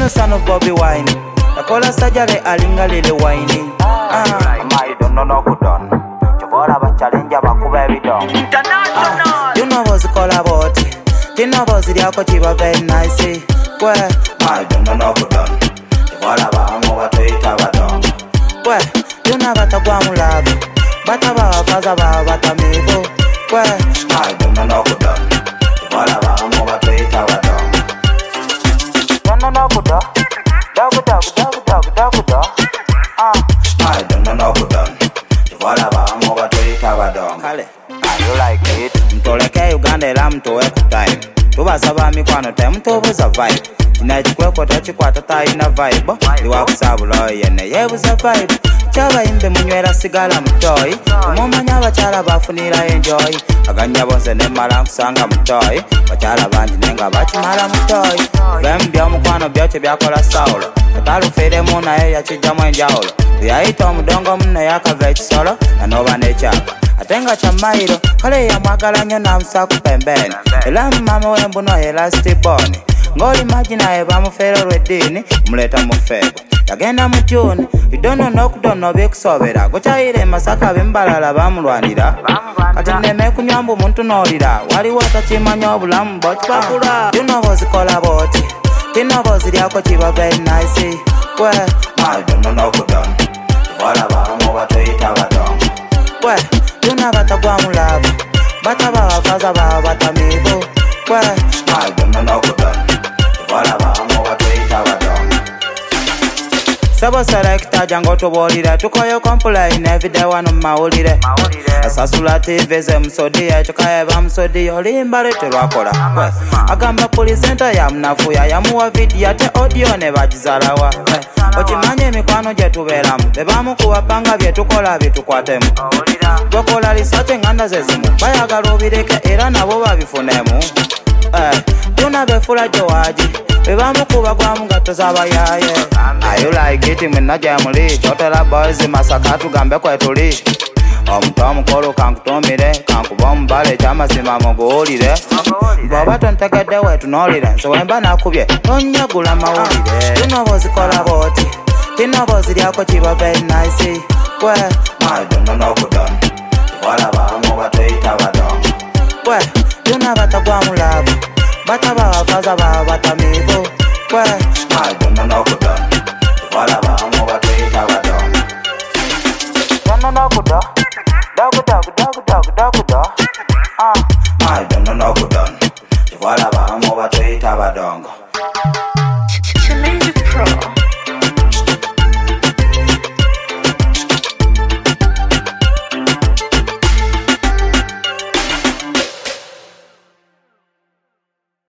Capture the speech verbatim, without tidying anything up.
Eno son of Bobby Wine. Nakola sajale alinga lile wine. Ah, my don't know good done. Chovola ba challenge abakuba ebidong. International. You know what's called about it. You know what's the yako chiba very nice. Where my don't know good done. Chovola ba ngo ba toita badong. Where you know bata kwa mulavu. Bata ba faza ba bata mevo. Where my don't know good done. Chovola ba ngo ba toita badong. Don't know good done. Dog dog dog dog dog dog. Ah, my don't know good done. Chovola ba ngo ba toita badong. Kale. You like it? Mtoleke Uganda era mtowe kutime. Tubasaba mikwano time mtobuza vibe. Kinajikweko tachikwata tayina vibe. Liwakusabula yene yebuza vibe. Chaba imbe munywera sigala mutoyi. Umumanya abakyala bafunira enjoy. Aganya bonse ne mala kusanga mutoyi. Bakyala bangi nenga bakimala mutoyi. Vem bya mukwano byoche byakola Saulo. Atalufere mu naye yakijjamu enjawulo. Yayita omudongo munne yakava ekisolo. Nanoba n'ekyapa. Atenga cha mairo, kale ya mwagala nyo na msaku pembeni. Ela mama wembuno elasti boni. Ngoli majina eba mufero redini, muleta mufego. Yagenda mutuni, idono nokudono bikusobera. Gochaire masaka bimbalala bamulwanira. Kati neme kunyambu muntu nolira. Wali wata chimanya obulamu bochi bakula. You know what's called about it. You know what's the yako chiba very nice. Where my don't know good done. Wala ba ngo ba toita badong. Where you know bata kwa mulavu. Bata ba faza ba bata mevo. Where my don't know good done. Wala ba ngo ba toita badong. Sabo selecta jango tubolira. Tukoyo complain every day wano mawulire. Asasula T V ze msodi ya chukaye ba msodi yolimbale terwakola. Agamba pulisenta ya mnafuya ya muwa vidi ya te audio ne bajizalawa. Ochimanye mikwano jetuberamu. Bebamu kuwapanga vyetukola vitukwatemu. Gwakola lisache nganda zezimu. Bayagala obireke era nabo babifunemu. Eh, tuna befula jowaji. Bebamu kuba kwa mungato zabayaye. Are you like it mwina jamuli? Chotela boys masaka tugambe kwetuli. Omutomu kolo kankutumire. Kankuba mbale chama sima moguulire. Bwaba tontegedde wetunolire. So wemba nakubye tonyagula mawulire. You know what's called about it. You know what's the yako chiba very nice. Where my don't know good done. Wala ba ngo ba toita badong. Where you know bata kwa mulavu. Bata ba faza ba bata mevo. Where my don't know good done. Wala ba ngo ba toita badong. Don't know good done. Dog dog dog dog dog dog. Ah, my don't know good done. Wala ba ngo ba toita badong.